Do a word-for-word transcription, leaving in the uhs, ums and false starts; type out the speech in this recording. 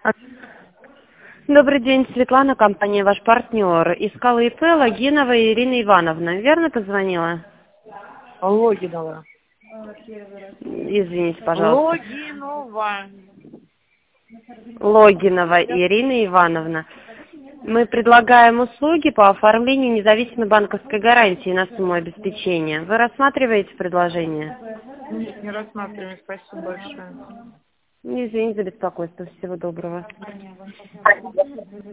Добрый день, Светлана, компания «Ваш партнер». Искала ИП Логинова Ирина Ивановна. Верно позвонила? Логинова. Извините, пожалуйста. Логинова. Логинова Ирина Ивановна. Мы предлагаем услуги по оформлению независимой банковской гарантии на сумму обеспечения. Вы рассматриваете предложение? Нет, не рассматриваем. Спасибо большое. Извините за беспокойство. Всего доброго.